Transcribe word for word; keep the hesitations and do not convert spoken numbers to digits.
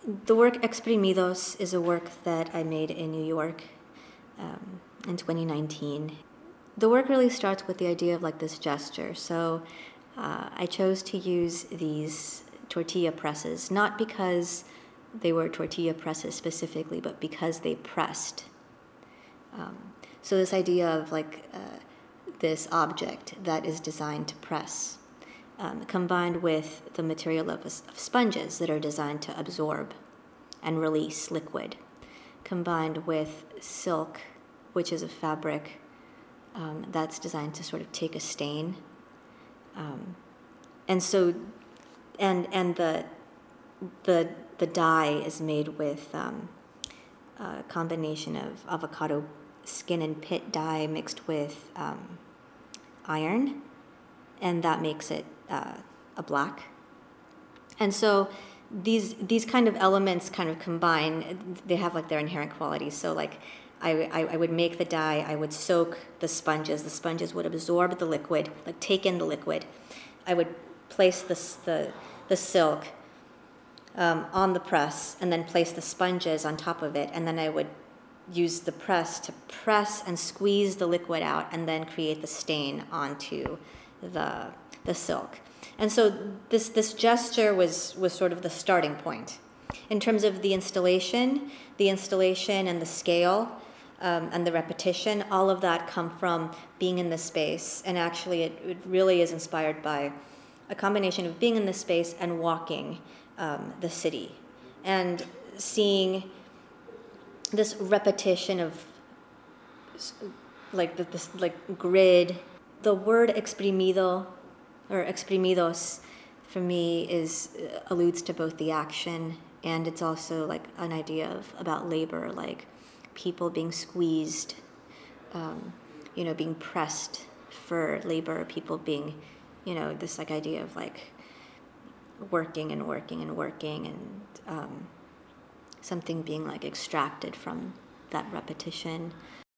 The work Exprimidos is a work that I made in New York um, in twenty nineteen. The work really starts with the idea of like this gesture. So uh, I chose to use these tortilla presses, not because they were tortilla presses specifically, but because they pressed. Um, so this idea of like uh, this object that is designed to press, um, combined with the material of, of sponges that are designed to absorb and release liquid, combined with silk, which is a fabric um, that's designed to sort of take a stain. Um, and so, and and the the the dye is made with um, a combination of avocado skin and pit dye mixed with um, iron, and that makes it uh, a black. And so these these kind of elements kind of combine. They have like their inherent qualities. So like I, I, I would make the dye, I would soak the sponges. The sponges would absorb the liquid, like take in the liquid. I would place the the, the silk um, on the press and then place the sponges on top of it, and then I would use the press to press and squeeze the liquid out and then create the stain onto the the silk. And so this this gesture was was sort of the starting point. In terms of the installation, the installation and the scale um, and the repetition, all of that come from being in this space. And actually it, it really is inspired by a combination of being in this space and walking um, the city and seeing this repetition of like this like grid. The word exprimido or exprimidos for me is uh, alludes to both the action and it's also like an idea of about labor, like people being squeezed, um, you know, being pressed for labor, people being, you know, this like idea of like working and working and working and um, something being like extracted from that repetition.